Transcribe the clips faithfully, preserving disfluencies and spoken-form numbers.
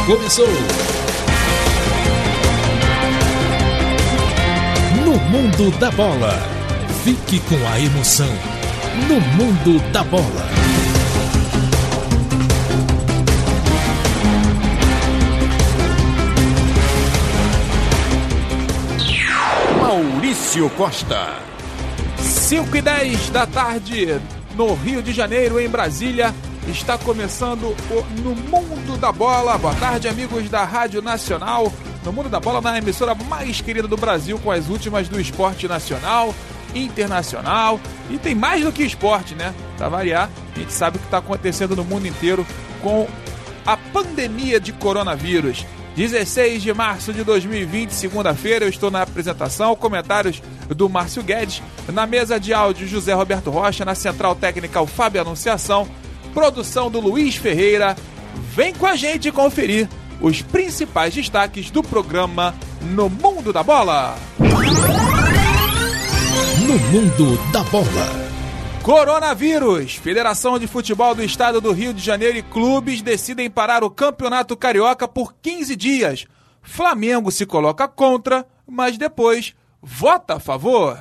começou. No mundo da bola, fique com a emoção. No mundo da bola. Maurício Costa. cinco e dez da tarde no Rio de Janeiro, em Brasília. Está começando o No Mundo da Bola. Boa tarde, amigos da Rádio Nacional. No Mundo da Bola, na emissora mais querida do Brasil, com as últimas do esporte nacional, internacional. E tem mais do que esporte, né? Pra variar, a gente sabe o que está acontecendo no mundo inteiro com a pandemia de coronavírus. dezesseis de março de dois mil e vinte, segunda-feira, eu estou na apresentação, comentários do Márcio Guedes, na mesa de áudio José Roberto Rocha, na central técnica o Fábio Anunciação, produção do Luiz Ferreira. Vem com a gente conferir os principais destaques do programa No Mundo da Bola. No Mundo da Bola. Coronavírus. Federação de Futebol do Estado do Rio de Janeiro e clubes decidem parar o Campeonato Carioca por quinze dias. Flamengo se coloca contra, mas depois vota a favor.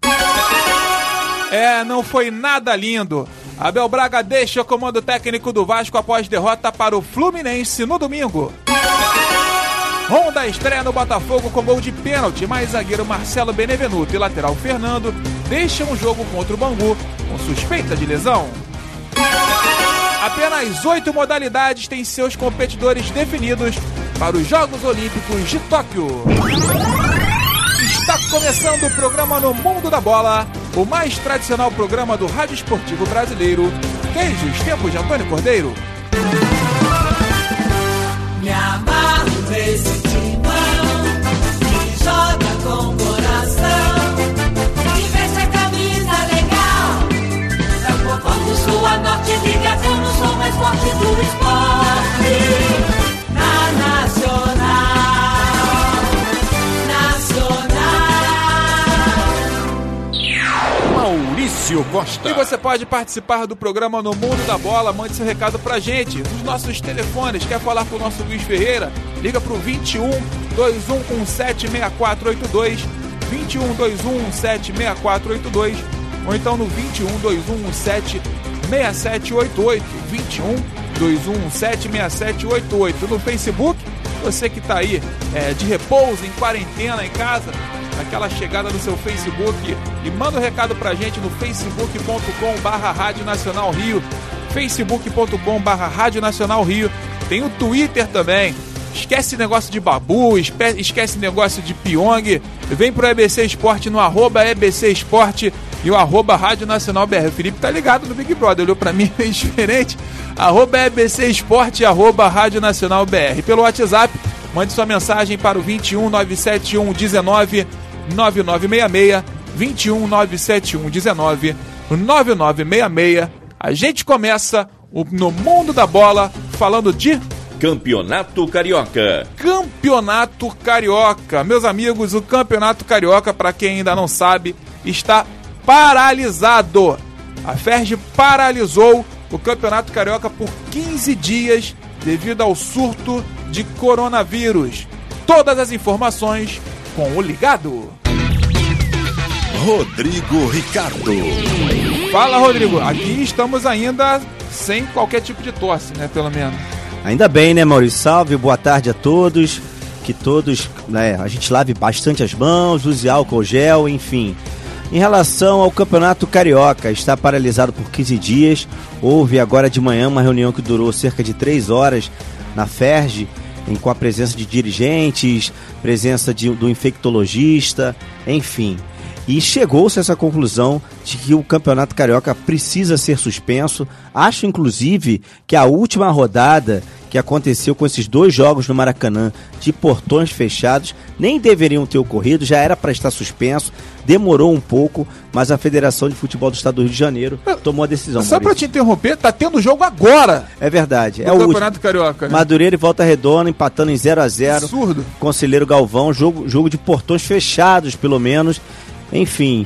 É, não foi nada lindo. Abel Braga deixa o comando técnico do Vasco após derrota para o Fluminense no domingo. Honda estreia no Botafogo com gol de pênalti, mas zagueiro Marcelo Benevenuto e lateral Fernando deixam o jogo contra o Bangu com suspeita de lesão. Apenas oito modalidades têm seus competidores definidos para os Jogos Olímpicos de Tóquio. Está começando o programa No Mundo da Bola, o mais tradicional programa do rádio esportivo brasileiro, desde os tempos de Antônio Cordeiro. Me amarro nesse timão, que joga com coração, que veste a camisa legal. É o povão do sul a norte, ligadão, sou mais forte do esporte. Na Nacional. Maurício Costa. E você pode participar do programa No Mundo da Bola. Mande seu recado pra gente nos nossos telefones. Quer falar com o nosso Luiz Ferreira? Liga pro vinte e um, dois um um sete, seis quatro oito dois, vinte e um, dois um um sete, seis quatro oito dois, ou então no vinte e um, dois um um sete, seis sete oito oito, vinte e um, dois um um sete, seis sete oito oito. No Facebook, você que tá aí é, de repouso, em quarentena, em casa, aquela chegada no seu Facebook, e manda um recado pra gente no facebook ponto com barra Rádio Nacional Rio, facebook ponto com barra Rádio Nacional Rio. Tem o Twitter também. Esquece negócio de babu, esquece negócio de Pyong. Vem pro E B C Esporte no arroba E B C Esporte e o arroba Rádio Nacional B R. O Felipe tá ligado no Big Brother, olhou pra mim meio diferente. Arroba E B C Esporte e arroba Rádio Nacional B R. Pelo WhatsApp, mande sua mensagem para o vinte e um, nove sete um, dezenove, nove nove seis seis, vinte e um, nove sete um, dezenove, nove nove seis seis. A gente começa o No Mundo da Bola falando de Campeonato Carioca. Campeonato Carioca. Meus amigos, o Campeonato Carioca, para quem ainda não sabe, está paralisado. A Ferj paralisou o Campeonato Carioca por quinze dias devido ao surto de coronavírus. Todas as informações com o Ligado. Rodrigo Ricardo. Fala, Rodrigo. Aqui estamos ainda sem qualquer tipo de tosse, né? Pelo menos. Ainda bem, né, Maurício? Salve, boa tarde a todos. Que todos, né, a gente lave bastante as mãos, use álcool gel, enfim. Em relação ao Campeonato Carioca, está paralisado por quinze dias. Houve agora de manhã uma reunião que durou cerca de três horas na Ferj, em, com a presença de dirigentes, presença de, do infectologista, enfim. E chegou-se a essa conclusão de que o Campeonato Carioca precisa ser suspenso. Acho, inclusive, que a última rodada que aconteceu com esses dois jogos no Maracanã, de portões fechados, nem deveriam ter ocorrido, já era para estar suspenso, demorou um pouco, mas a Federação de Futebol do Estado do Rio de Janeiro tomou a decisão. Só para te interromper, tá tendo jogo agora. É verdade. É o o Campeonato último. Carioca, né? Madureira e Volta Redonda empatando em zero a zero. Absurdo. Conselheiro Galvão, jogo, jogo de portões fechados, pelo menos. Enfim,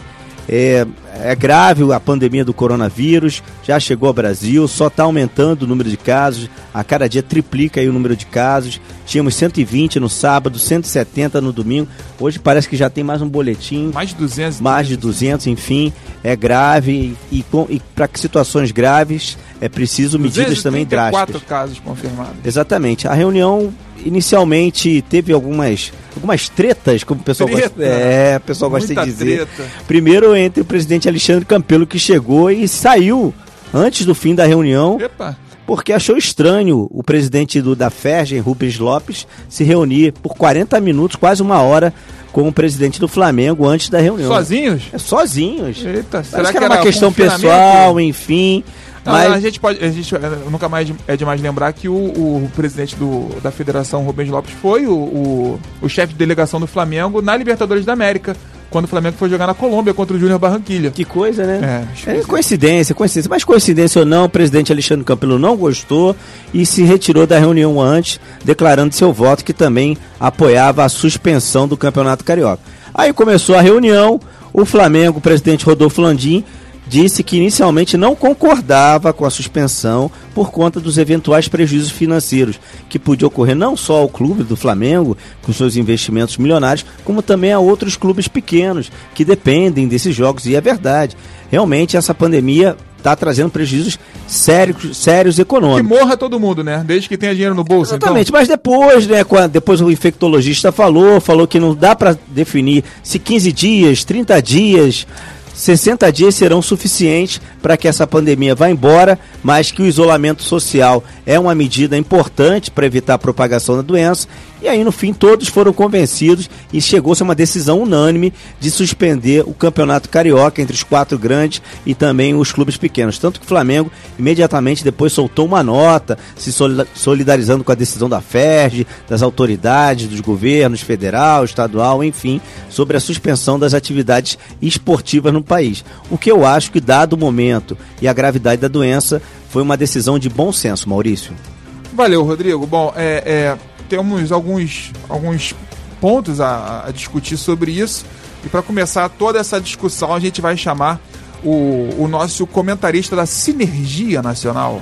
É, é grave a pandemia do coronavírus, já chegou ao Brasil, só está aumentando o número de casos, a cada dia triplica aí o número de casos. Tínhamos cento e vinte no sábado, cento e setenta no domingo, hoje parece que já tem mais um boletim. Mais de duzentos. Mais de duzentos, enfim, é grave e, e, e para situações graves é preciso medidas também drásticas. quatro casos confirmados. Exatamente, a reunião inicialmente teve algumas, algumas tretas, como o pessoal Treta. gosta, é, o pessoal gosta Muita de dizer. treta. Primeiro entre o presidente Alexandre Campelo, que chegou e saiu antes do fim da reunião, Epa. porque achou estranho o presidente do, da Ferge, Rubens Lopes, se reunir por quarenta minutos, quase uma hora, com o presidente do Flamengo antes da reunião. Sozinhos? É, sozinhos. Eita, Parece será que que era era uma questão confinamento? pessoal, enfim. Não, mas... a gente pode, a gente nunca mais é demais lembrar que o, o presidente do, da federação, Rubens Lopes, foi o, o, o chefe de delegação do Flamengo na Libertadores da América, quando o Flamengo foi jogar na Colômbia contra o Júnior Barranquilha. Que coisa, né? É, é coincidência, coincidência. Mas coincidência ou não, o presidente Alexandre Campelo não gostou e se retirou da reunião antes, declarando seu voto que também apoiava a suspensão do Campeonato Carioca. Aí começou a reunião, o Flamengo, o presidente Rodolfo Landim, disse que inicialmente não concordava com a suspensão por conta dos eventuais prejuízos financeiros que podia ocorrer não só ao clube do Flamengo, com seus investimentos milionários, como também a outros clubes pequenos que dependem desses jogos. E é verdade, realmente essa pandemia está trazendo prejuízos sérios, sérios econômicos. Que morra todo mundo, né? Desde que tenha dinheiro no bolso. Exatamente, então. Mas depois, né, quando, depois o infectologista falou, falou que não dá para definir se quinze dias, trinta dias, sessenta dias serão suficientes para que essa pandemia vá embora, mas que o isolamento social é uma medida importante para evitar a propagação da doença. E aí, no fim, todos foram convencidos e chegou-se a uma decisão unânime de suspender o Campeonato Carioca entre os quatro grandes e também os clubes pequenos. Tanto que o Flamengo imediatamente depois soltou uma nota se solidarizando com a decisão da Ferge, das autoridades, dos governos federal, estadual, enfim, sobre a suspensão das atividades esportivas no país. O que eu acho que, dado o momento e a gravidade da doença, foi uma decisão de bom senso, Maurício. Valeu, Rodrigo. Bom, é... é... temos alguns, alguns pontos a, a discutir sobre isso. E para começar toda essa discussão, a gente vai chamar o, o nosso comentarista da Sinergia Nacional,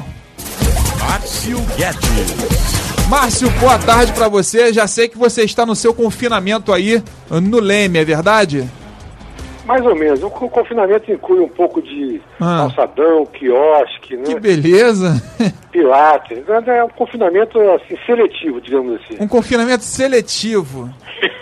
Márcio Guedes. Márcio, boa tarde para você. Já sei que você está no seu confinamento aí no Leme, é verdade? Mais ou menos. O confinamento inclui um pouco de ah. calçadão, quiosque, né? Que beleza! Pilates. É um confinamento assim, seletivo, digamos assim. Um confinamento seletivo.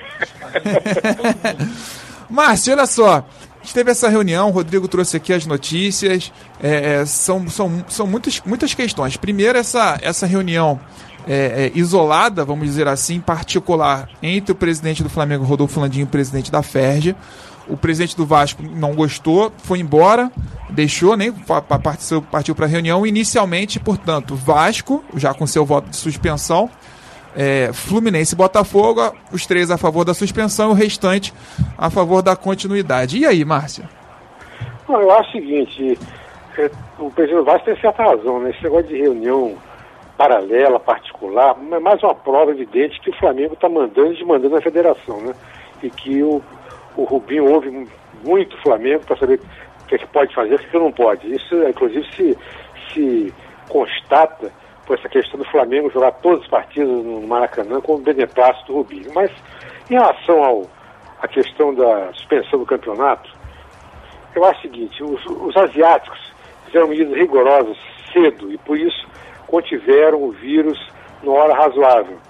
Márcio, olha só. A gente teve essa reunião, o Rodrigo trouxe aqui as notícias. É, são são, são muitas, muitas questões. Primeiro, essa, essa reunião é, é, isolada, vamos dizer assim, particular, entre o presidente do Flamengo, Rodolfo Landim, e o presidente da Ferge. O presidente do Vasco não gostou, foi embora, deixou, nem partiu, partiu para a reunião. Inicialmente, portanto, Vasco, já com seu voto de suspensão, é, Fluminense e Botafogo, os três a favor da suspensão e o restante a favor da continuidade. E aí, Márcio? Não, eu acho o seguinte, é, o presidente do Vasco tem certa razão, né? Esse negócio de reunião paralela, particular, é mais uma prova evidente que o Flamengo está mandando e desmandando a federação, né? E que o O Rubinho ouve muito o Flamengo para saber o que é que pode fazer e o que não pode. Isso, inclusive, se, se constata por essa questão do Flamengo jogar todos os partidos no Maracanã com o beneplácito do Rubinho. Mas, em relação ao, à questão da suspensão do campeonato, eu acho o seguinte, os, os asiáticos fizeram medidas rigorosas cedo e, por isso, contiveram o vírus numa hora razoável.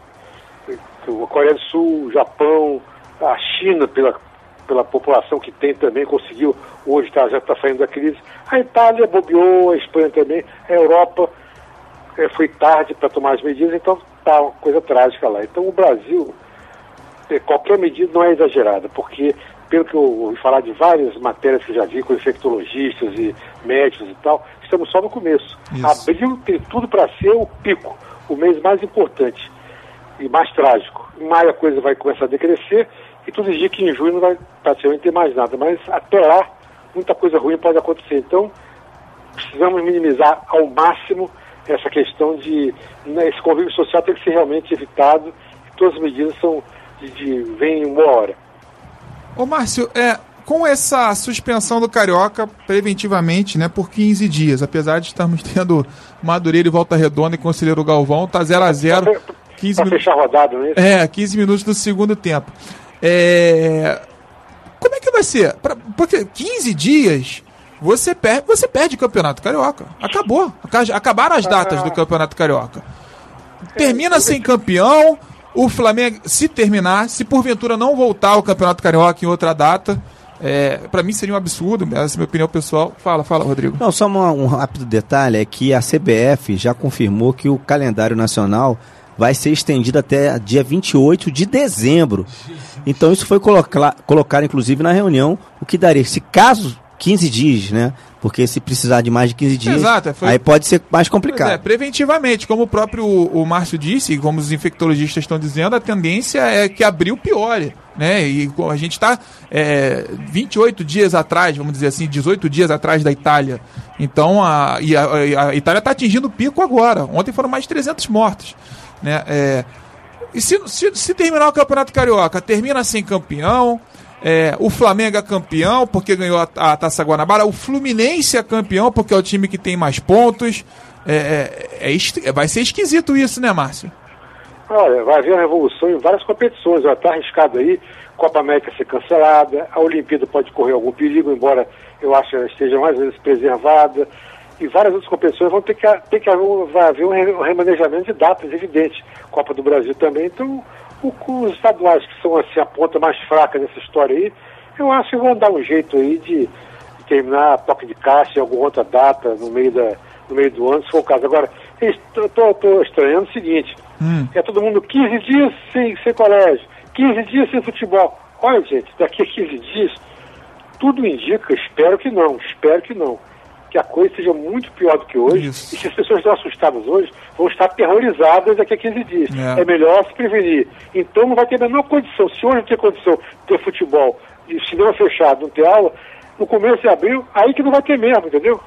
A Coreia do Sul, o Japão, a China, pela pela população que tem também, conseguiu, hoje tá, já está saindo da crise. A Itália bobeou, a Espanha também, a Europa é, foi tarde para tomar as medidas, então está uma coisa trágica lá. Então o Brasil, é, qualquer medida não é exagerada, porque, pelo que eu ouvi falar de várias matérias que eu já vi com infectologistas e médicos e tal, estamos só no começo. Isso. Abril tem tudo para ser o pico, o mês mais importante e mais trágico. Em maio a coisa vai começar a decrescer, e tudo indica que em junho não vai praticamente ter mais nada. Mas até lá, muita coisa ruim pode acontecer. Então, precisamos minimizar ao máximo essa questão de... Né, esse convívio social tem que ser realmente evitado. E todas as medidas são de, de vêm em uma hora. Ô Márcio, é, com essa suspensão do Carioca preventivamente, né, por quinze dias, apesar de estarmos tendo Madureira e Volta Redonda e Conselheiro Galvão, tá zero a zero. Para fechar a rodada, não é isso? É, quinze minutos do segundo tempo. É... Como é que vai ser? Pra... Porque quinze dias você perde, você perde o Campeonato Carioca. Acabou. Acabaram as datas do Campeonato Carioca. Termina sem campeão. O Flamengo, se terminar, se porventura não voltar ao Campeonato Carioca em outra data, é, para mim seria um absurdo, essa é a minha opinião pessoal. Fala, fala, Rodrigo. Não, só uma, um rápido detalhe, é que a C B F já confirmou que o calendário nacional vai ser estendido até dia vinte e oito de dezembro. Então isso foi colocar, colocar inclusive na reunião, o que daria, se caso quinze dias, né? Porque se precisar de mais de quinze dias, Exato, foi... aí pode ser mais complicado. É, preventivamente, como o próprio o Márcio disse, e como os infectologistas estão dizendo, a tendência é que abril piore, né? E a gente está é, vinte e oito dias atrás, vamos dizer assim, dezoito dias atrás da Itália. Então, a, e a, a Itália está atingindo o pico agora. Ontem foram mais de trezentos mortos, né? É, e se, se, se terminar o Campeonato Carioca, termina sem campeão. É, o Flamengo é campeão porque ganhou a, a Taça Guanabara. O Fluminense é campeão porque é o time que tem mais pontos. É, é, é, vai ser esquisito isso, né, Márcio? Olha, vai haver uma revolução em várias competições. Está arriscado aí Copa América ser cancelada, a Olimpíada pode correr algum perigo, embora eu acho que ela esteja mais vezes preservada. E várias outras competições vão ter que, ter que haver, vai haver um remanejamento de datas, evidente. Copa do Brasil também. Então, o, os estaduais, que são assim, a ponta mais fraca dessa história aí, eu acho que vão dar um jeito aí de, de terminar a toque de caixa em alguma outra data no meio, da, no meio do ano, se for o caso. Agora, eu estou estranhando o seguinte, hum. é todo mundo quinze dias sem, sem colégio, quinze dias sem futebol. Olha, gente, daqui a quinze dias, tudo indica, espero que não, espero que não, que a coisa seja muito pior do que hoje. Isso. E se as pessoas estão assustadas hoje, vão estar terrorizadas daqui a quinze dias. É. é melhor se prevenir. Então não vai ter a menor condição. Se hoje não tem condição de ter futebol e cinema fechado, não ter aula, no começo de abril, aí que não vai ter mesmo, entendeu?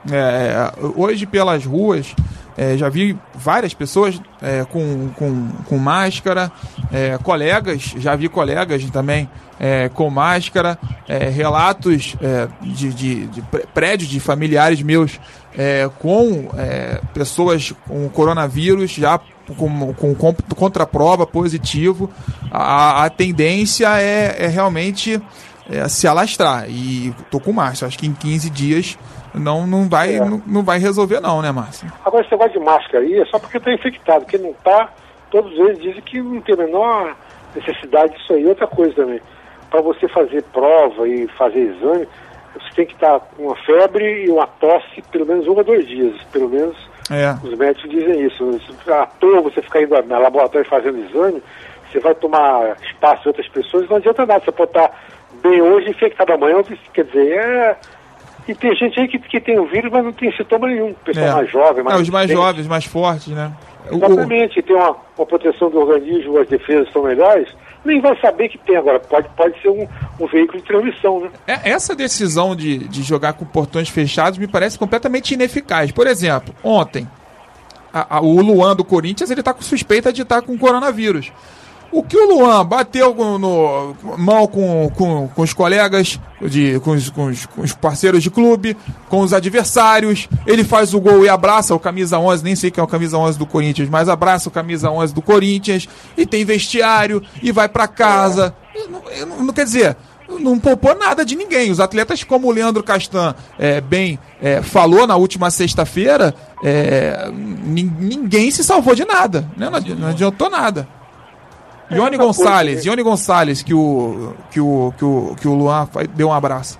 É, hoje pelas ruas, é, já vi várias pessoas é, com, com, com máscara, é, colegas, já vi colegas também é, com máscara, é, relatos é, de, de, de prédios de familiares meus é, com é, pessoas com coronavírus já com, com, com contraprova positivo. A, a tendência é, é realmente é, se alastrar, e tô com o Márcio, acho que em quinze dias Não, não, vai, é. não, não vai resolver não, né, Márcio? Agora, esse negócio de máscara aí é só porque está infectado. Quem não está, todos eles dizem que não tem a menor necessidade disso aí. Outra coisa também, para você fazer prova e fazer exame, você tem que estar com uma febre e uma tosse pelo menos um a dois dias. Pelo menos é. Os médicos dizem isso. À toa você ficar indo no laboratório fazendo exame, você vai tomar espaço de outras pessoas, não adianta nada. Você pode estar bem hoje e infectado amanhã, quer dizer, é... E tem gente aí que, que tem o vírus, mas não tem sintoma nenhum. Pessoal é. mais jovem, mais... É, os mais tem... jovens, mais fortes, né? Exatamente, o... tem uma, uma proteção do organismo, as defesas são melhores, nem vai saber que tem agora. Pode, pode ser um, um veículo de transmissão, né? É, essa decisão de, de jogar com portões fechados me parece completamente ineficaz. Por exemplo, ontem, a, a, o Luan do Corinthians, ele tá com suspeita de estar com coronavírus. O que o Luan bateu no, no, mal com, com, com os colegas, de, com, os, com, os, com os parceiros de clube, com os adversários, ele faz o gol e abraça o camisa onze, nem sei quem é o camisa onze do Corinthians, mas abraça o camisa onze do Corinthians, e tem vestiário, e vai pra casa. Não, não, não quer dizer, não poupou nada de ninguém. Os atletas, como o Leandro Castan é, bem é, falou na última sexta-feira, é, ninguém se salvou de nada, né? não, não adiantou nada. Ione Gonçalves, Ione Gonçalves, que o, que o, que o, que o Luan deu um abraço.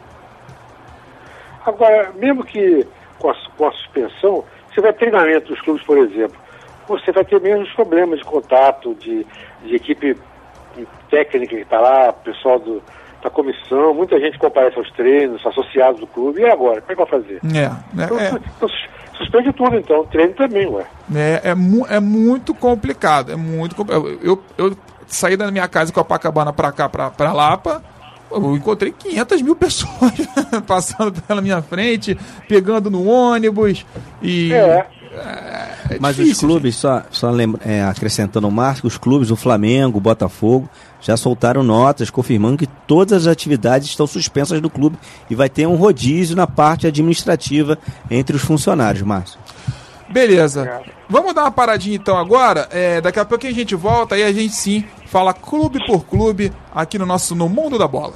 Agora, mesmo que com a, com a suspensão, você vai treinamento dos clubes, por exemplo, você vai ter menos problemas de contato, de, de equipe técnica que está lá, pessoal do, da comissão, muita gente comparece aos treinos, associados do clube, e agora? Como é que vai fazer? É, né, então, é. então, suspende tudo, então. Treino também, ué. É, é, mu- é muito complicado. É muito complicado. Eu, eu, eu saí da minha casa em Copacabana pra cá, pra, pra Lapa. Eu encontrei quinhentas mil pessoas passando pela minha frente, pegando no ônibus. E, é. é Mas difícil, os clubes, gente. só, só lembra, é, acrescentando o Marco, os clubes, o Flamengo, o Botafogo, já soltaram notas confirmando que todas as atividades estão suspensas do clube e vai ter um rodízio na parte administrativa entre os funcionários, Márcio. Beleza. Vamos dar uma paradinha então agora. É, daqui a pouco a gente volta e a gente sim fala clube por clube aqui no nosso No Mundo da Bola.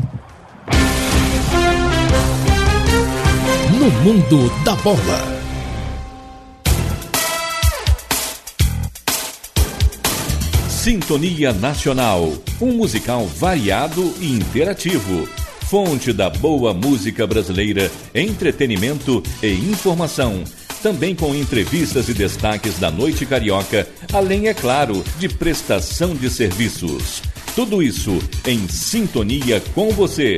No Mundo da Bola. Sintonia Nacional, um musical variado e interativo. Fonte da boa música brasileira, entretenimento e informação. Também com entrevistas e destaques da noite carioca, além, é claro, de prestação de serviços. Tudo isso em sintonia com você.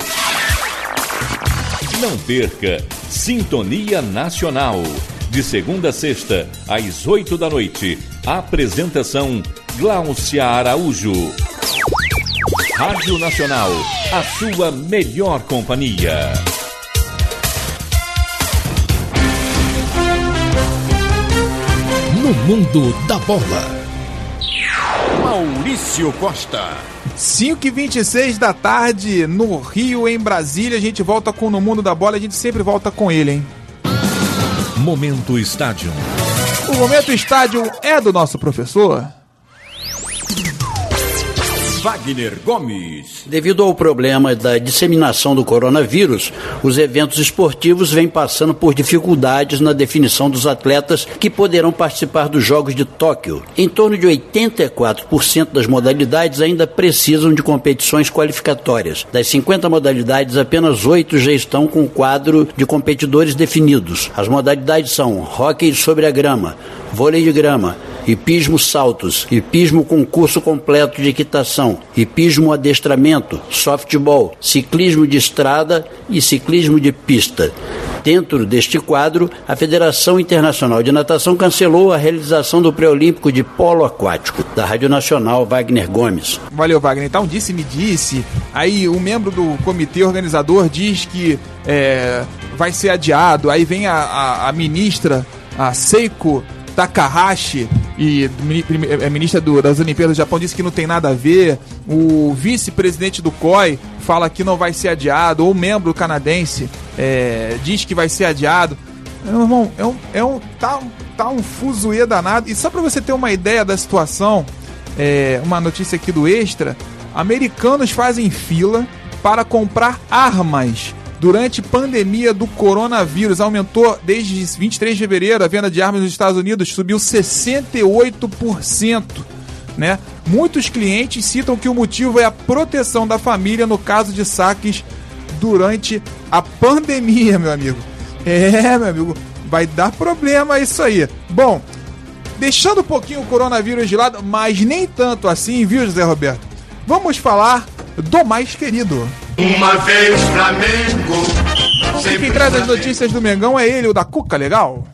Não perca Sintonia Nacional. De segunda a sexta, às oito da noite. Apresentação Gláucia Araújo. Rádio Nacional, a sua melhor companhia. No Mundo da Bola. Maurício Costa. cinco e vinte e seis da tarde, no Rio, em Brasília. A gente volta com No Mundo da Bola. A gente sempre volta com ele, hein? Momento Estádio. O Momento Estádio é do nosso professor Wagner Gomes. Devido ao problema da disseminação do coronavírus, os eventos esportivos vêm passando por dificuldades na definição dos atletas que poderão participar dos Jogos de Tóquio. Em torno de oitenta e quatro por cento das modalidades ainda precisam de competições qualificatórias. Das cinquenta modalidades, apenas oito já estão com o quadro de competidores definidos. As modalidades são hóquei sobre a grama, vôlei de grama, hipismo saltos, hipismo com curso completo de equitação, hipismo adestramento, softball, ciclismo de estrada e ciclismo de pista. Dentro deste quadro, a Federação Internacional de Natação cancelou a realização do pré-olímpico de polo aquático. Da Rádio Nacional, Wagner Gomes. Valeu, Wagner. Então, disse-me disse. Aí, um membro do comitê organizador diz que é, vai ser adiado. Aí vem a, a, a ministra, a Seiko Takahashi, e a ministra do, das Olimpíadas do Japão, disse que não tem nada a ver. O vice-presidente do C O I fala que não vai ser adiado. Ou o membro canadense é, diz que vai ser adiado. Meu irmão, é um, é um, tá, tá um fuzuê danado. E só para você ter uma ideia da situação, é, uma notícia aqui do Extra: americanos fazem fila para comprar armas durante a pandemia do coronavírus. Aumentou desde vinte e três de fevereiro a venda de armas nos Estados Unidos, subiu sessenta e oito por cento, né? Muitos clientes citam que o motivo é a proteção da família no caso de saques durante a pandemia, meu amigo. É, meu amigo, vai dar problema isso aí. Bom, deixando um pouquinho o coronavírus de lado, mas nem tanto assim, viu, José Roberto? Vamos falar do mais querido. Uma vez Flamengo. E quem traz as notícias do Mengão é ele, o da Cuca, legal?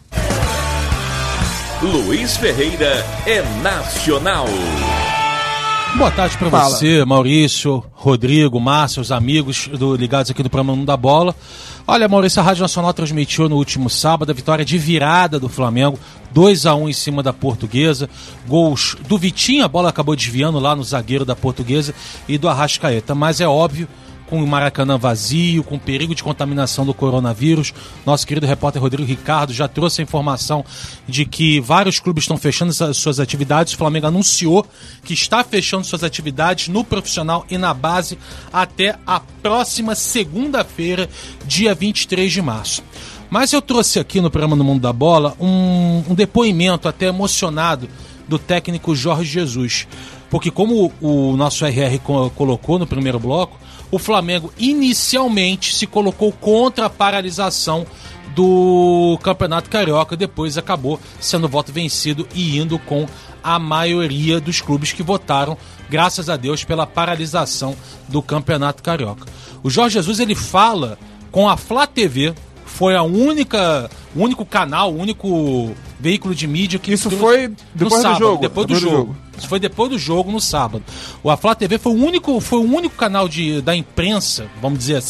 Luiz Ferreira é nacional. Boa tarde para você, Maurício, Rodrigo, Márcio, os amigos do, ligados aqui do programa Mundo da Bola. Olha, Maurício, a Rádio Nacional transmitiu no último sábado a vitória de virada do Flamengo, dois a um em cima da Portuguesa. Gols do Vitinho, a bola acabou desviando lá no zagueiro da Portuguesa, e do Arrascaeta. Mas é óbvio, com o Maracanã vazio, com perigo de contaminação do coronavírus, nosso querido repórter Rodrigo Ricardo já trouxe a informação de que vários clubes estão fechando as suas atividades. O Flamengo anunciou que está fechando suas atividades no profissional e na base até a próxima segunda-feira, dia vinte e três de março. Mas eu trouxe aqui no programa No Mundo da Bola um, um depoimento até emocionado do técnico Jorge Jesus, porque como o, o nosso R R co- colocou no primeiro bloco, o Flamengo inicialmente se colocou contra a paralisação do Campeonato Carioca, depois acabou sendo voto vencido e indo com a maioria dos clubes que votaram, graças a Deus, pela paralisação do Campeonato Carioca. O Jorge Jesus, ele fala com a Flá T V, foi a única, o único canal, o único veículo de mídia que... Isso foi depois no sábado, do jogo. Depois, depois do, do jogo. jogo. Isso foi depois do jogo, no sábado. O A Flá T V foi o único, foi o único canal de, da imprensa, vamos dizer assim,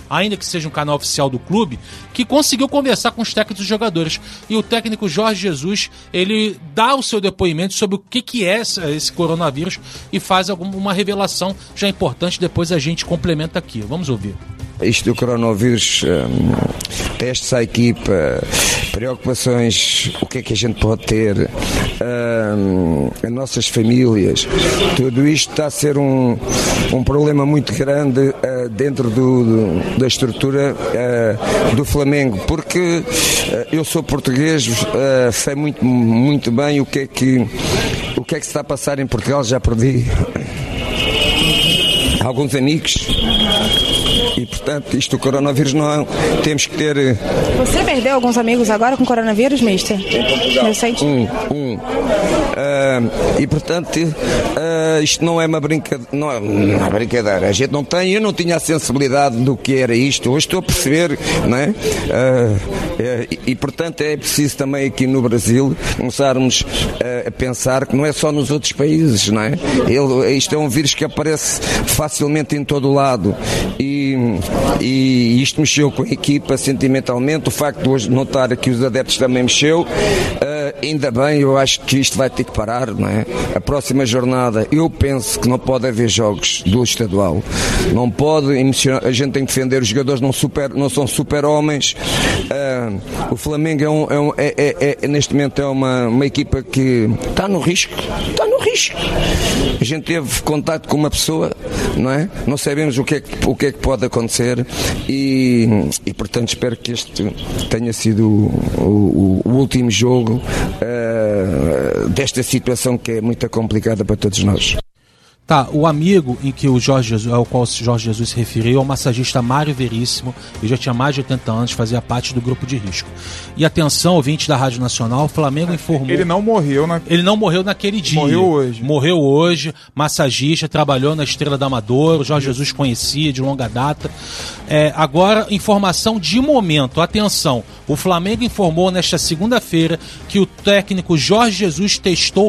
ainda que seja um canal oficial do clube, que conseguiu conversar com os técnicos dos jogadores. E o técnico Jorge Jesus, ele dá o seu depoimento sobre o que, que é esse, esse coronavírus e faz alguma, uma revelação já importante, depois a gente complementa aqui. Vamos ouvir. Isto do coronavírus, um, testes à equipa, preocupações, o que é que a gente pode ter, um, as nossas famílias, tudo isto está a ser um, um problema muito grande uh, dentro do, do, da estrutura uh, do Flamengo, porque uh, eu sou português, uh, sei muito, muito bem o que é que, o que é que se está a passar em Portugal, já perdi alguns amigos. E, portanto, isto do coronavírus não é, temos que ter... Você perdeu alguns amigos agora com coronavírus, mister? Recente? Um, um. Uh, e, portanto, uh, isto não é uma brincadeira, não é uma brincadeira. A gente não tem, eu não tinha a sensibilidade do que era isto. Hoje estou a perceber, não é? Uh, uh, e, e, portanto, é preciso também aqui no Brasil começarmos uh, a pensar que não é só nos outros países, não é? Ele, isto é um vírus que aparece facilmente em todo o lado. E E isto mexeu com a equipa sentimentalmente. O facto de hoje notar que os adeptos também mexeu, uh, ainda bem. Eu acho que isto vai ter que parar, não é? A próxima jornada, eu penso que não pode haver jogos do estadual, não pode emocionar. A gente tem que defender os jogadores, não, super, não são super homens. Uh, o Flamengo é, um, é, um, é, é, é neste momento é uma, uma equipa que está no risco, está no risco. A gente teve contato com uma pessoa, não é? Não sabemos o que é que, o que, é que pode acontecer e, e portanto espero que este tenha sido o, o, o último jogo uh, desta situação que é muito complicada para todos nós. Tá, o amigo em que o Jorge Jesus, ao qual o Jorge Jesus se referiu é o massagista Mário Veríssimo. Ele já tinha mais de oitenta anos, fazia parte do grupo de risco. E atenção, ouvintes da Rádio Nacional, o Flamengo informou... Ele não morreu, né? Ele não morreu naquele dia. Morreu hoje. Morreu hoje, massagista, trabalhou na Estrela da Amadora, o Jorge Jesus conhecia de longa data. É, agora, informação de momento, atenção, o Flamengo informou nesta segunda-feira que o técnico Jorge Jesus testou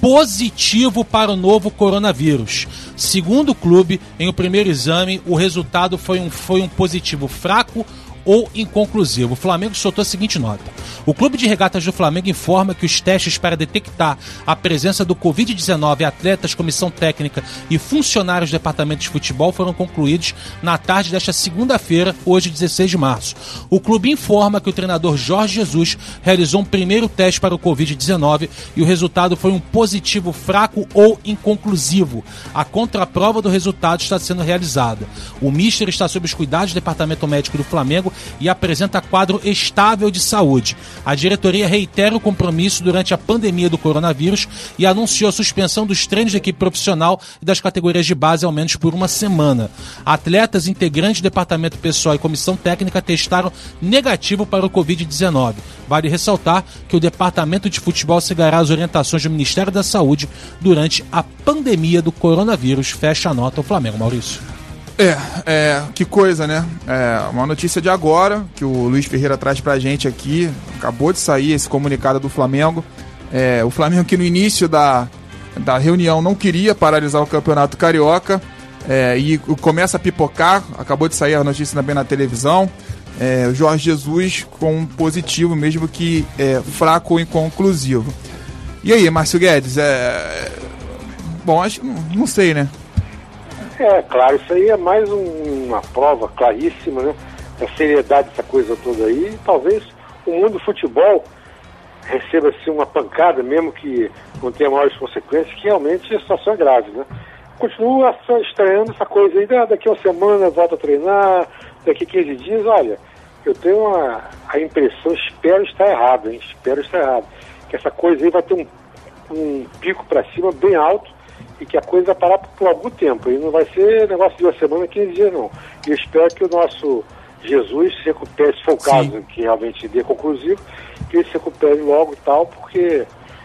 positivo para o novo coronavírus. Segundo o clube, em o primeiro exame, o resultado foi um, foi um positivo fraco ou inconclusivo. O Flamengo soltou a seguinte nota: o Clube de Regatas do Flamengo informa que os testes para detectar a presença do covid dezenove em atletas, comissão técnica e funcionários do departamento de futebol foram concluídos na tarde desta segunda-feira, hoje dezesseis de março. O clube informa que o treinador Jorge Jesus realizou um primeiro teste para o covid dezenove e o resultado foi um positivo fraco ou inconclusivo. A contraprova do resultado está sendo realizada. O míster está sob os cuidados do departamento médico do Flamengo e apresenta quadro estável de saúde. A diretoria reitera o compromisso durante a pandemia do coronavírus e anunciou a suspensão dos treinos da equipe profissional e das categorias de base ao menos por uma semana. Atletas, integrantes do departamento pessoal e comissão técnica testaram negativo para o covid dezenove. Vale ressaltar que o departamento de futebol seguirá as orientações do Ministério da Saúde durante a pandemia do coronavírus. Fecha a nota o Flamengo, Maurício. É, é, que coisa, né? É, uma notícia de agora, que o Luiz Ferreira traz pra gente aqui. Acabou de sair esse comunicado do Flamengo. É, o Flamengo que no início da, da reunião não queria paralisar o Campeonato Carioca. É, e começa a pipocar. Acabou de sair a notícia também na televisão. É, o Jorge Jesus com um positivo, mesmo que é, fraco ou inconclusivo. E aí, Márcio Guedes? É... Bom, acho que não, não sei, né? É, claro, isso aí é mais um, uma prova claríssima, né, da seriedade dessa coisa toda aí. E talvez o mundo do futebol receba assim, uma pancada, mesmo que não tenha maiores consequências, que realmente a situação é grave, né. Continua estranhando essa coisa aí, daqui a uma semana volta a treinar, daqui a quinze dias, olha, eu tenho uma, a impressão, espero estar errado, hein, espero estar errado, que essa coisa aí vai ter um, um pico para cima bem alto, e que a coisa vai parar por, por algum tempo. E não vai ser negócio de uma semana, quinze dias, não. E eu espero que o nosso Jesus se recupere, se for o caso, Sim. que realmente dê conclusivo, que ele se recupere logo e tal, porque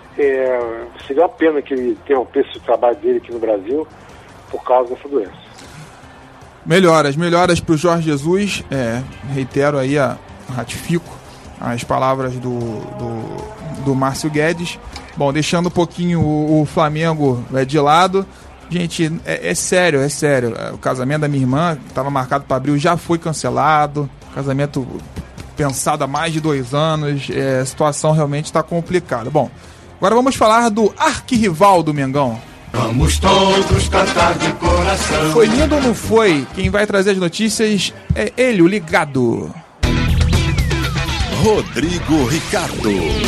é, seria uma pena que ele interrompesse o trabalho dele aqui no Brasil por causa dessa doença. Melhoras, melhoras para o Jorge Jesus. É, reitero aí, a, ratifico as palavras do, do, do Márcio Guedes. Bom, deixando um pouquinho o, o Flamengo é, de lado, Gente, é, é sério, é sério. O casamento da minha irmã, que estava marcado para abril, já foi cancelado. Casamento pensado há mais de dois anos. É, a situação realmente está complicada. Bom, agora vamos falar do arquirrival do Mengão. Vamos todos cantar de coração. Foi lindo ou não foi? Quem vai trazer as notícias é ele, o Ligado. Rodrigo Ricardo.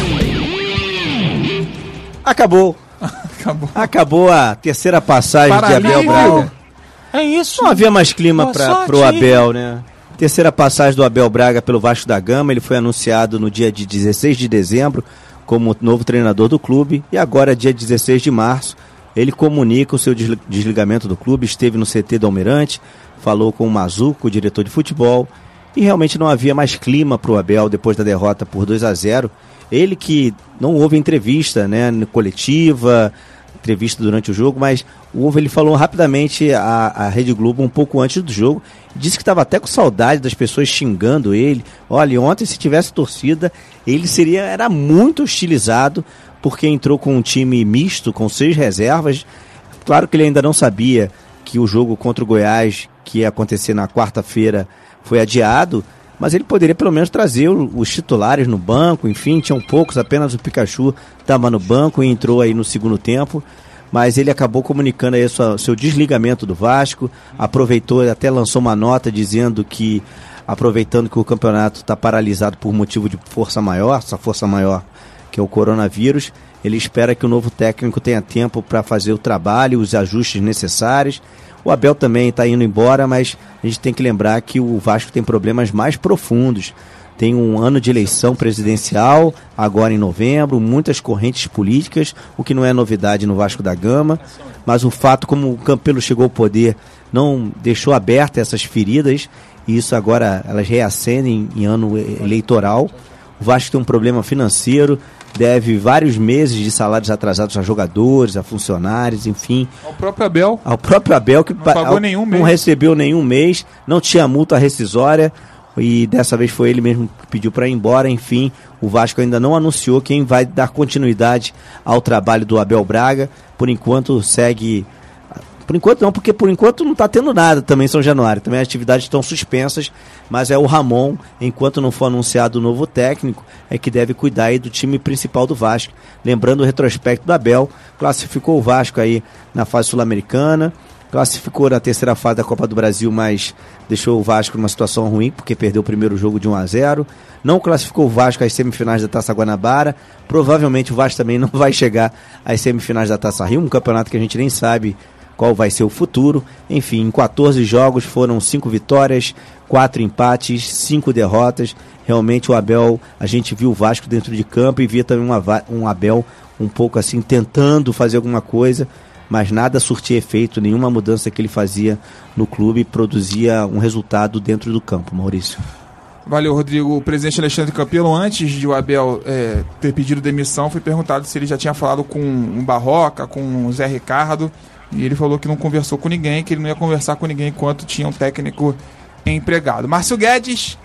Acabou. Acabou. Acabou a terceira passagem Para de Abel alívio. Braga. É isso. Não havia mais clima Boa para sorte, pro Abel, né? Terceira passagem do Abel Braga pelo Vasco da Gama. Ele foi anunciado no dia de dezesseis de dezembro como novo treinador do clube. E agora, dia dezesseis de março, ele comunica o seu desligamento do clube. Esteve no C T do Almirante, falou com o Mazuco, o diretor de futebol. E realmente não havia mais clima para o Abel depois da derrota por dois a zero. Ele que não houve entrevista, né, coletiva, entrevista durante o jogo, mas houve, ele falou rapidamente à, à Rede Globo um pouco antes do jogo, disse que estava até com saudade das pessoas xingando ele. Olha, ontem se tivesse torcida, ele seria, era muito hostilizado, porque entrou com um time misto, com seis reservas. Claro que ele ainda não sabia que o jogo contra o Goiás, que ia acontecer na quarta-feira, foi adiado, mas ele poderia pelo menos trazer os titulares no banco, enfim, tinham poucos, apenas o Pikachu estava no banco e entrou aí no segundo tempo, mas ele acabou comunicando aí o seu desligamento do Vasco, aproveitou e até lançou uma nota dizendo que, aproveitando que o campeonato está paralisado por motivo de força maior, essa força maior que é o coronavírus, ele espera que o novo técnico tenha tempo para fazer o trabalho, os ajustes necessários. O Abel também está indo embora, mas a gente tem que lembrar que o Vasco tem problemas mais profundos. Tem um ano de eleição presidencial, agora em novembro, muitas correntes políticas, o que não é novidade no Vasco da Gama, mas o fato como o Campelo chegou ao poder não deixou abertas essas feridas, e isso agora elas reacendem em ano eleitoral. O Vasco tem um problema financeiro, deve vários meses de salários atrasados a jogadores, a funcionários, enfim. Ao próprio Abel. Ao próprio Abel, que não pagou ao, nenhum mês. Não recebeu nenhum mês, não tinha multa rescisória, e dessa vez foi ele mesmo que pediu para ir embora. Enfim, o Vasco ainda não anunciou quem vai dar continuidade ao trabalho do Abel Braga. Por enquanto segue... Por enquanto não, porque por enquanto não está tendo nada também em São Januário. Também as atividades estão suspensas, mas é o Ramon, enquanto não for anunciado o novo técnico, é que deve cuidar aí do time principal do Vasco. Lembrando o retrospecto do Abel, classificou o Vasco aí na fase sul-americana, classificou na terceira fase da Copa do Brasil, mas deixou o Vasco numa situação ruim, porque perdeu o primeiro jogo de um a zero. Não classificou o Vasco às semifinais da Taça Guanabara. Provavelmente o Vasco também não vai chegar às semifinais da Taça Rio, um campeonato que a gente nem sabe qual vai ser o futuro. Enfim, em quatorze jogos foram cinco vitórias, quatro empates, cinco derrotas. Realmente o Abel, a gente viu o Vasco dentro de campo e via também uma, um Abel um pouco assim tentando fazer alguma coisa, mas nada surtia efeito, nenhuma mudança que ele fazia no clube produzia um resultado dentro do campo. Maurício. Valeu, Rodrigo. O presidente Alexandre Campelo, antes de o Abel é, ter pedido demissão, foi perguntado se ele já tinha falado com o Barroca, com o Zé Ricardo, e ele falou que não conversou com ninguém, que ele não ia conversar com ninguém enquanto tinha um técnico empregado. Márcio Guedes,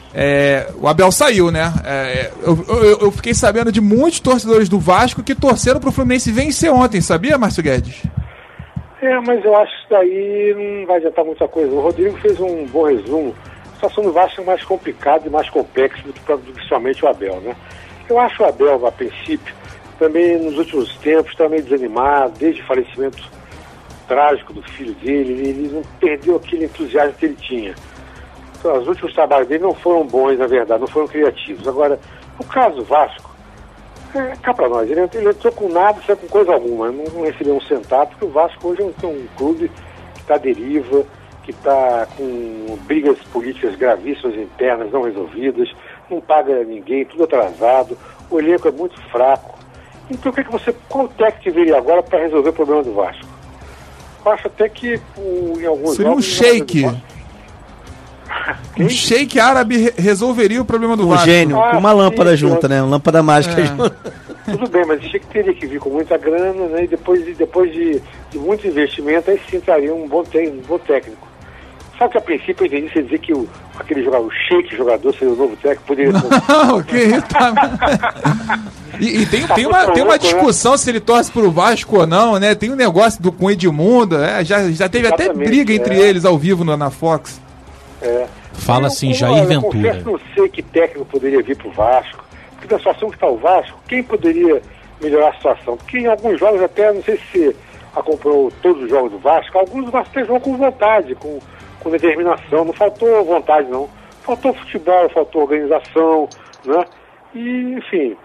é, o Abel saiu, né? É, eu, eu, eu fiquei sabendo de muitos torcedores do Vasco que torceram pro Fluminense vencer ontem, sabia, Márcio Guedes? É, mas eu acho que isso daí não vai adiantar muita coisa. O Rodrigo fez um bom resumo. A situação do Vasco é mais complicada e mais complexa do que, do que somente o Abel, né? Eu acho o Abel, a princípio, também nos últimos tempos, está meio desanimado, desde o falecimento trágico do filho dele, ele não perdeu aquele entusiasmo que ele tinha. Então, os últimos trabalhos dele não foram bons, na verdade, não foram criativos. Agora, no caso do Vasco, é, cá pra nós, ele, ele entrou com nada, saiu com coisa alguma, não, não recebeu um centavo, porque o Vasco hoje é um, um clube que está à deriva, que está com brigas políticas gravíssimas internas, não resolvidas, não paga ninguém, tudo atrasado, o elenco é muito fraco. Então, o que é que você, qual técnico viria agora para resolver o problema do Vasco? Eu acho até que o, em alguns seria um shake. Um shake árabe resolveria o problema do um Vasco. Um gênio, ah, com uma lâmpada sim, junta, né? Uma lâmpada mágica é. junta. Tudo bem, mas achei que teria que vir com muita grana, né? E depois de, depois de, de muito investimento, aí sim traria um bom, te, um bom técnico. Sabe que a princípio eu entendi você dizer que o, aquele jogador, o Sheik jogador, seria o novo técnico, poderia... Não, que tá... E, e tem, tem, uma, tem uma discussão se ele torce pro Vasco ou não, né? Tem um negócio do, com o Edmundo, é, já, já teve Exatamente, até briga é. entre eles ao vivo no, na Fox. É. Fala assim, Jair Ventura. Eu confesso, não sei que técnico poderia vir pro Vasco, porque da situação que está o Vasco, quem poderia melhorar a situação? Porque em alguns jogos até, não sei se você acompanhou todos os jogos do Vasco, alguns do Vasco até jogam com vontade, com, com determinação, não faltou vontade não, faltou futebol, faltou organização, né? E, enfim,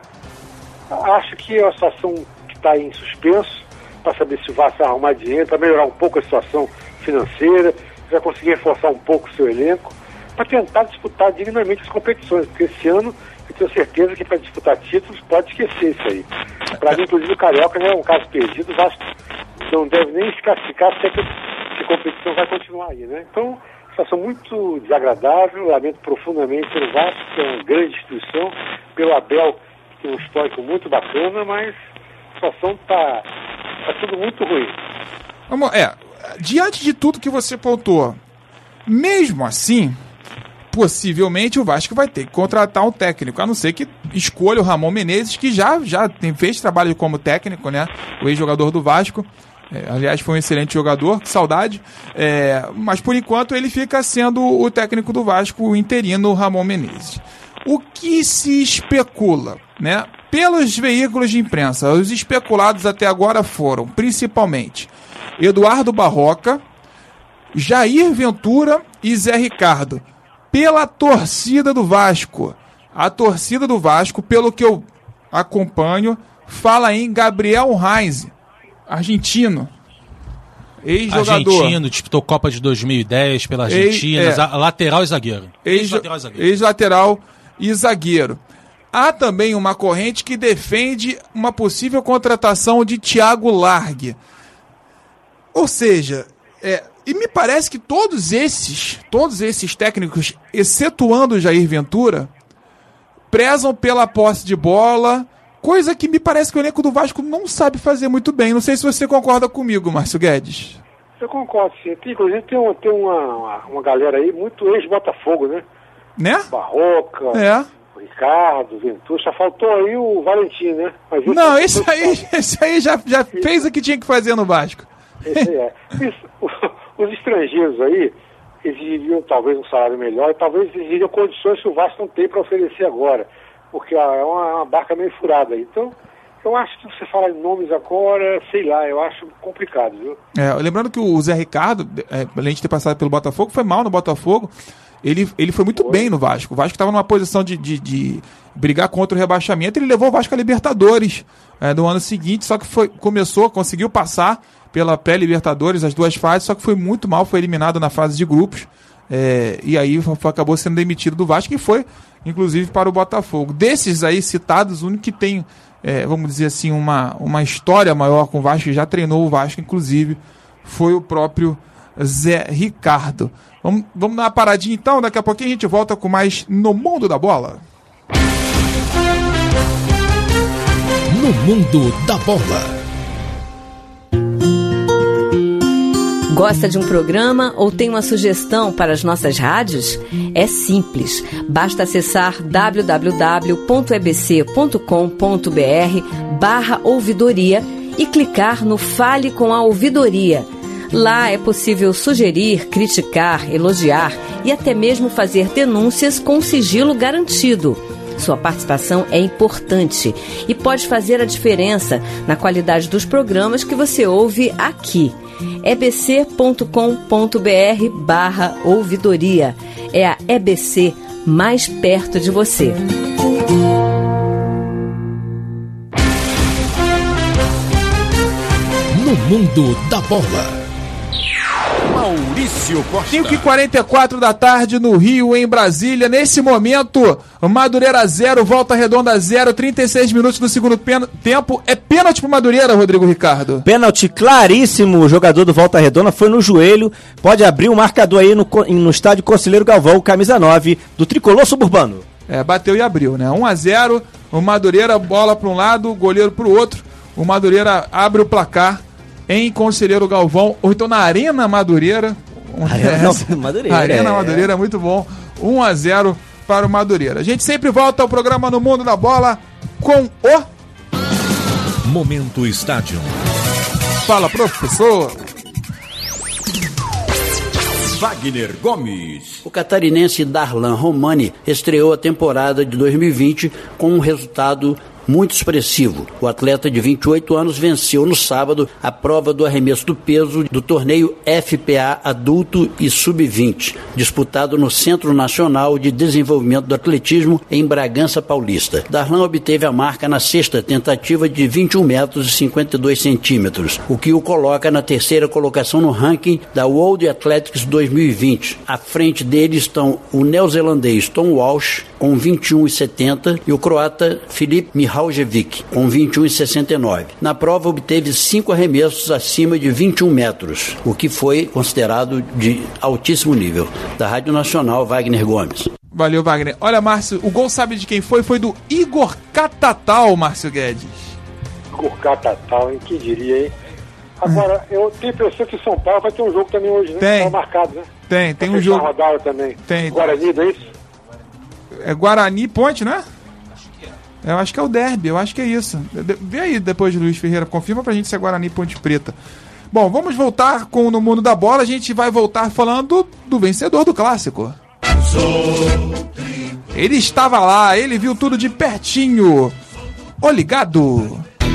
acho que é uma situação que está em suspenso, para saber se o Vasco vai arrumar dinheiro, para melhorar um pouco a situação financeira, já conseguir reforçar um pouco o seu elenco, para tentar disputar dignamente as competições, porque esse ano eu tenho certeza que para disputar títulos pode esquecer isso aí. Para mim, inclusive, o Carioca né, é um caso perdido, o Vasco não deve nem se classificar se a competição vai continuar aí, né? Então, situação muito desagradável, lamento profundamente pelo Vasco, que é uma grande instituição, pelo Abel, que tem um histórico muito bacana, mas a situação está tá tudo muito ruim. Vamos, é, diante de tudo que você pontuou, mesmo assim, possivelmente o Vasco vai ter que contratar um técnico, a não ser que escolha o Ramon Menezes, que já, já tem, fez trabalho como técnico, né? O ex-jogador do Vasco. É, aliás, foi um excelente jogador, que saudade. É, mas por enquanto ele fica sendo o técnico do Vasco, o interino Ramon Menezes. O que se especula, né? Pelos veículos de imprensa, os especulados até agora foram, principalmente, Eduardo Barroca, Jair Ventura e Zé Ricardo. Pela torcida do Vasco. A torcida do Vasco, pelo que eu acompanho, fala em Gabriel Heinz, argentino, ex-jogador. Argentino, disputou Copa de dois mil e dez pela Argentina, ex, é, lateral e zagueiro. Ex-lateral e zagueiro. Ex-lateral e zagueiro. Há também uma corrente que defende uma possível contratação de Thiago Largue. Ou seja, é, e me parece que todos esses, todos esses técnicos, excetuando o Jair Ventura, prezam pela posse de bola, coisa que me parece que o elenco do Vasco não sabe fazer muito bem. Não sei se você concorda comigo, Márcio Guedes. Eu concordo, sim. Inclusive tem, uma, tem uma, uma galera aí muito ex-Botafogo, né? Né? Barroca, é. Ricardo, Ventura. Só faltou aí o Valentim, né? Mas não, esse aí, esse aí já, já fez o que tinha que fazer no Vasco. Esse aí é. Isso, os estrangeiros aí exigiriam talvez um salário melhor e talvez exigiriam condições que o Vasco não tem para oferecer agora. Porque ó, é uma, uma barca meio furada aí. Então, eu acho que você fala em nomes agora, sei lá, eu acho complicado, viu? É, lembrando que o Zé Ricardo, é, além de ter passado pelo Botafogo, foi mal no Botafogo. Ele, ele foi muito foi. bem no Vasco. O Vasco estava numa posição de, de, de brigar contra o rebaixamento. Ele levou o Vasco a Libertadores é, no ano seguinte, só que foi, começou, conseguiu passar pela pré-Libertadores, as duas fases, só que foi muito mal, foi eliminado na fase de grupos. É, e aí acabou sendo demitido do Vasco e foi, inclusive, para o Botafogo. Desses aí citados, o único que tem, é, vamos dizer assim, uma, uma história maior com o Vasco, que já treinou o Vasco, inclusive, foi o próprio Zé Ricardo. Vamos, vamos dar uma paradinha então, daqui a pouquinho a gente volta com mais No Mundo da Bola. No Mundo da Bola. Gosta de um programa ou tem uma sugestão para as nossas rádios? É simples, basta acessar w w w ponto e b c ponto com ponto b r barra ouvidoria e clicar no Fale com a Ouvidoria. Lá é possível sugerir, criticar, elogiar e até mesmo fazer denúncias com sigilo garantido. Sua participação é importante e pode fazer a diferença na qualidade dos programas que você ouve aqui. e b c ponto com ponto b r barra ouvidoria. É a E B C mais perto de você. No Mundo da Bola. Maurício Costa. cinco e quarenta e quatro da tarde no Rio, em Brasília. Nesse momento, Madureira zero, Volta Redonda zero, trinta e seis minutos do segundo pen- tempo. É pênalti pro Madureira, Rodrigo Ricardo? Pênalti claríssimo. O jogador do Volta Redonda foi no joelho. Pode abrir o marcador aí no, no estádio Conselheiro Galvão, camisa nove, do Tricolor Suburbano. É, bateu e abriu, né? um a zero. O Madureira, bola para um lado, goleiro pro outro. O Madureira abre o placar em Conselheiro Galvão, ou então na Arena Madureira, Um, Arena é, Madureira. Arena é. Madureira, muito bom. um a zero para o Madureira. A gente sempre volta ao programa No Mundo da Bola com o... Momento Estádio. Fala, professor. Wagner Gomes. O catarinense Darlan Romani estreou a temporada de dois mil e vinte com um resultado muito expressivo. O atleta de vinte e oito anos venceu no sábado a prova do arremesso do peso do torneio F P A Adulto e Sub vinte, disputado no Centro Nacional de Desenvolvimento do Atletismo em Bragança Paulista. Darlan obteve a marca na sexta tentativa de vinte e um metros e cinquenta e dois centímetros, o que o coloca na terceira colocação no ranking da World Athletics dois mil e vinte. À frente dele estão o neozelandês Tom Walsh com vinte e um e setenta e o croata Filip Mihaljevic com vinte e um e sessenta e nove. Na prova obteve cinco arremessos acima de vinte e um metros, o que foi considerado de altíssimo nível. Da Rádio Nacional, Wagner Gomes. Valeu, Wagner. Olha, Márcio, o gol sabe de quem foi? Foi do Igor Catatal, Márcio Guedes. Igor Catatal, hein? Que diria, hein? Agora, eu tenho a impressão que o São Paulo vai ter um jogo também hoje, né? Tem. Tá marcado, né? Tem, tem vai um jogo. Rodada também. Tem. Guarani, não é isso? É Guarani Ponte, né? Eu acho que é o derby, eu acho que é isso. Vê aí depois, Luiz Ferreira, confirma pra gente se é Guarani Ponte Preta. Bom, vamos voltar com o No Mundo da Bola. A gente vai voltar falando do vencedor do clássico. Ele estava lá, ele viu tudo de pertinho. Ô ligado.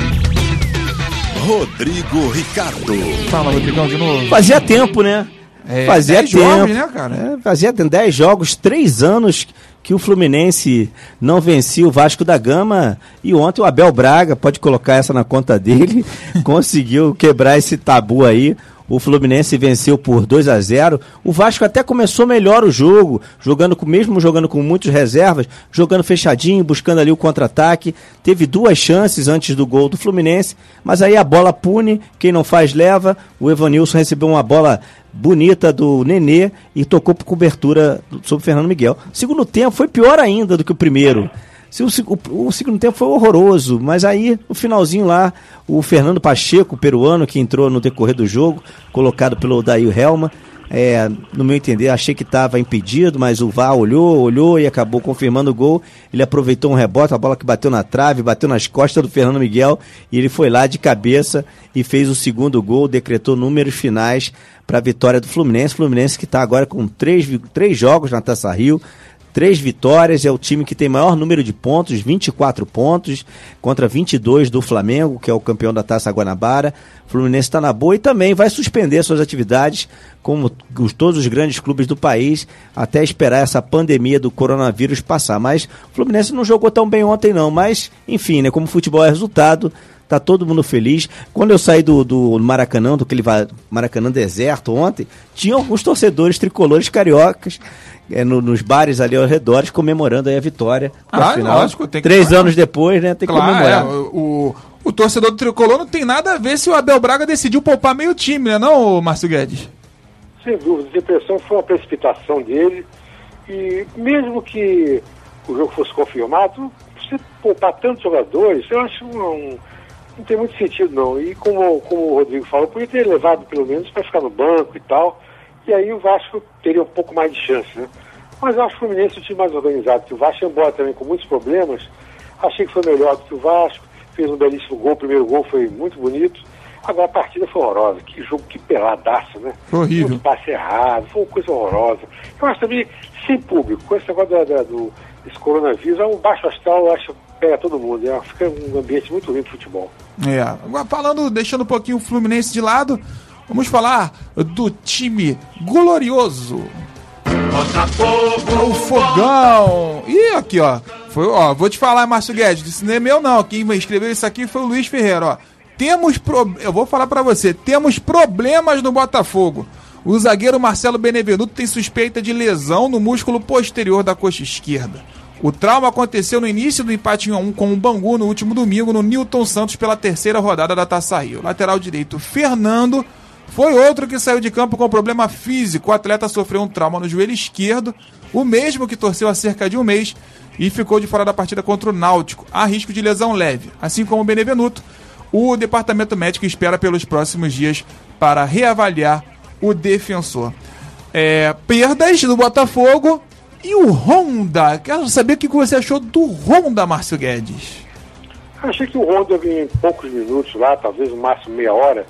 Rodrigo Ricardo. Fala, Rodrigão, de novo. Fazia tempo, né? É, fazia dez tempo. jogos, né, cara? É, fazia dez jogos, três anos que o Fluminense não vencia o Vasco da Gama, e ontem o Abel Braga, pode colocar essa na conta dele, conseguiu quebrar esse tabu aí. O Fluminense venceu por dois a zero. O Vasco até começou melhor o jogo, jogando com, mesmo jogando com muitas reservas, jogando fechadinho, buscando ali o contra-ataque. Teve duas chances antes do gol do Fluminense, mas aí a bola pune, quem não faz leva. O Evanilson recebeu uma bola bonita do Nenê e tocou por cobertura sobre o Fernando Miguel. O segundo tempo foi pior ainda do que o primeiro. O, o, o segundo tempo foi horroroso, mas aí no finalzinho lá, o Fernando Pacheco, o peruano, que entrou no decorrer do jogo, colocado pelo Odair Helma, é, no meu entender, achei que estava impedido, mas o V A R olhou, olhou e acabou confirmando o gol. Ele aproveitou um rebote, a bola que bateu na trave, bateu nas costas do Fernando Miguel, e ele foi lá de cabeça e fez o segundo gol, decretou números finais para a vitória do Fluminense. Fluminense que está agora com três, três jogos na Taça Rio, três vitórias, é o time que tem maior número de pontos, vinte e quatro pontos, contra vinte e dois do Flamengo, que é o campeão da Taça Guanabara. O Fluminense está na boa e também vai suspender suas atividades, como os, todos os grandes clubes do país, até esperar essa pandemia do coronavírus passar. Mas o Fluminense não jogou tão bem ontem não, mas enfim, né, como futebol é resultado, tá todo mundo feliz. Quando eu saí do, do Maracanã, do aquele Maracanã deserto ontem, tinha alguns torcedores tricolores cariocas é, no, nos bares ali ao redor, comemorando aí a vitória. Ah, final, lógico. Tem que três claro. anos depois, né, tem que claro, comemorar. É, o, o torcedor do tricolor não tem nada a ver se o Abel Braga decidiu poupar meio time, né, não, Márcio Guedes? Sem dúvida, a impressão foi uma precipitação dele, e mesmo que o jogo fosse confirmado, você poupar tantos jogadores, eu acho um... não tem muito sentido não, e como, como o Rodrigo falou, podia ter levado pelo menos para ficar no banco e tal, e aí o Vasco teria um pouco mais de chance, né? Mas eu acho o Fluminense o time mais organizado que o Vasco, embora também com muitos problemas, achei que foi melhor do que o Vasco, fez um belíssimo gol, o primeiro gol foi muito bonito, agora a partida foi horrorosa, que jogo, que peladaço, né? Foi horrível. Um passe errado, foi uma coisa horrorosa. Eu acho também, sem público, com esse negócio da, da, do esse coronavírus, é um baixo astral, eu acho que pega todo mundo, é, fica um ambiente muito ruim de futebol. É, agora falando, deixando um pouquinho o Fluminense de lado, vamos falar do time glorioso. O Fogão. E aqui, ó, foi, ó, vou te falar, Márcio Guedes, isso não é meu não, quem escreveu isso aqui foi o Luiz Ferreira, ó. Temos, pro... eu vou falar pra você, temos problemas no Botafogo. O zagueiro Marcelo Benevenuto tem suspeita de lesão no músculo posterior da coxa esquerda. O trauma aconteceu no início do empate em um a um com o Bangu no último domingo no Newton Santos pela terceira rodada da Taça Rio. Lateral direito Fernando foi outro que saiu de campo com problema físico. O atleta sofreu um trauma no joelho esquerdo, o mesmo que torceu há cerca de um mês e ficou de fora da partida contra o Náutico. Há risco de lesão leve. Assim como o Benevenuto, o departamento médico espera pelos próximos dias para reavaliar o defensor. É, perdas do Botafogo e o Honda. Quero saber o que você achou do Honda, Márcio Guedes. Achei que o Honda, em poucos minutos lá, talvez no máximo meia hora,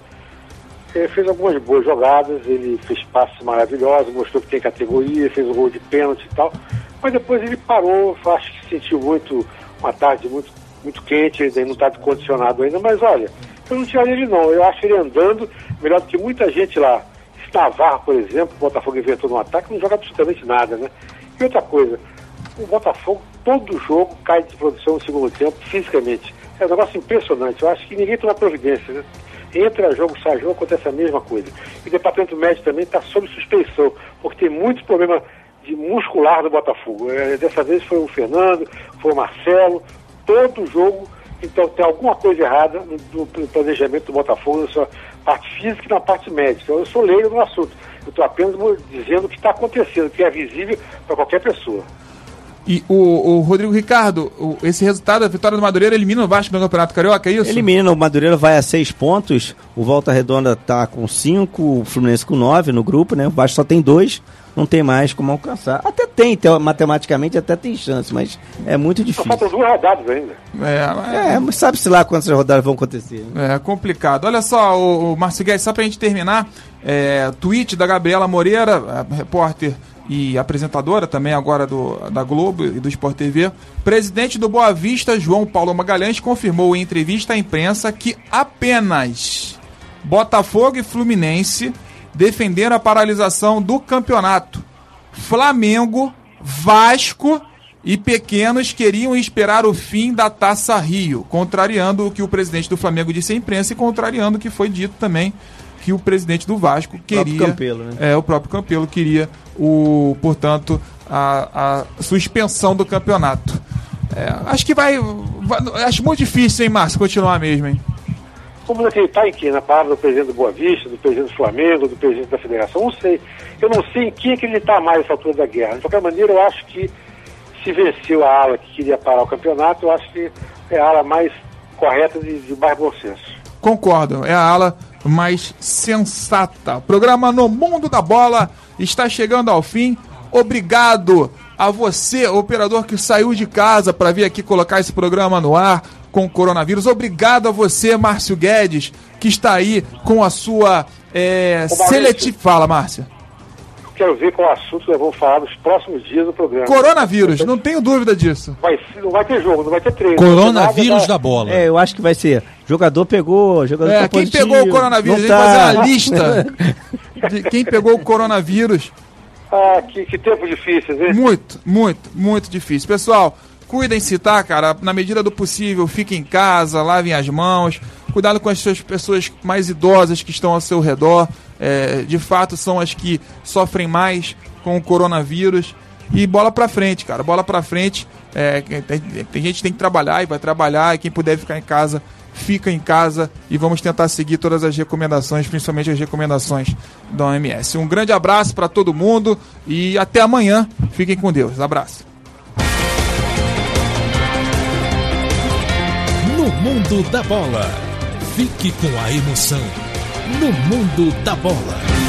ele fez algumas boas jogadas, ele fez passes maravilhosos, mostrou que tem categoria, fez um gol de pênalti e tal, mas depois ele parou, acho que sentiu muito, uma tarde muito, muito quente, ele não está condicionado ainda, mas olha, eu não tiraria ele não, eu acho ele andando melhor do que muita gente lá. Navarro, por exemplo, o Botafogo inventou no ataque, não joga absolutamente nada, né? E outra coisa, o Botafogo, todo jogo cai de produção no segundo tempo, fisicamente. É um negócio impressionante, eu acho que ninguém toma providência, né? Entra jogo, sai jogo, acontece a mesma coisa. E o departamento médico também está sob suspeição, porque tem muitos problemas de muscular do Botafogo. É, dessa vez foi o Fernando, foi o Marcelo, todo jogo, então tem alguma coisa errada no, no planejamento do Botafogo, na sua parte física e na parte médica. Eu sou leigo no assunto, eu estou apenas dizendo o que está acontecendo, que é visível para qualquer pessoa. E o, o Rodrigo Ricardo, o, esse resultado, a vitória do Madureira elimina o Vasco no Campeonato Carioca, é isso? Elimina, o Madureira vai a seis pontos, o Volta Redonda está com cinco, o Fluminense com nove no grupo, né? O Vasco só tem dois, não tem mais como alcançar. Até tem, então, matematicamente até tem chance, mas é muito difícil. Só faltam duas rodadas ainda. É, mas... é, mas sabe-se lá quantas rodadas vão acontecer. Né? É complicado. Olha só, o, o Márcio Guedes, só pra gente terminar, é, tweet da Gabriela Moreira, repórter e apresentadora também agora do, da Globo e do Sport T V. Presidente do Boa Vista, João Paulo Magalhães, confirmou em entrevista à imprensa que apenas Botafogo e Fluminense defenderam a paralisação do campeonato. Flamengo, Vasco e pequenos queriam esperar o fim da Taça Rio, contrariando o que o presidente do Flamengo disse à imprensa e contrariando o que foi dito também que o presidente do Vasco queria, o Campelo, né? é, o próprio Campelo queria, o, portanto, a, a suspensão do campeonato. É, acho que vai, vai... Acho muito difícil, hein, Márcio, continuar mesmo, hein? Vamos acreditar em quem? Na palavra do presidente do Boa Vista, do presidente do Flamengo, do presidente da Federação? Não sei. Eu não sei em quem acreditar mais nessa altura da guerra. De qualquer maneira, eu acho que se venceu a ala que queria parar o campeonato, eu acho que é a ala mais correta de, de mais bom senso. Concordo, é a ala mais sensata. O programa No Mundo da Bola está chegando ao fim. Obrigado a você, operador que saiu de casa para vir aqui colocar esse programa no ar com o coronavírus. Obrigado a você, Márcio Guedes, que está aí com a sua é, seletiva... Fala, Márcia. Quero ver qual assunto nós vamos falar nos próximos dias do programa. Coronavírus, não tenho dúvida disso. Vai, não vai ter jogo, não vai ter treino. Coronavírus nada, da bola. É, eu acho que vai ser. Jogador pegou, jogador é, tá quem positivo, pegou o coronavírus, não tem que tá. fazer uma lista de quem pegou o coronavírus. Ah, que, que tempo difícil, hein? Muito, muito, muito difícil. Pessoal, cuidem-se, tá, cara? Na medida do possível, fiquem em casa, lavem as mãos. Cuidado com as suas pessoas mais idosas que estão ao seu redor. É, de fato, são as que sofrem mais com o coronavírus. E bola pra frente, cara. Bola pra frente. É, tem, tem gente que tem que trabalhar e vai trabalhar. E quem puder ficar em casa, fica em casa. E vamos tentar seguir todas as recomendações, principalmente as recomendações da O M S. Um grande abraço pra todo mundo e até amanhã. Fiquem com Deus. Abraço. No Mundo da Bola. Fique com a emoção. No Mundo da Bola.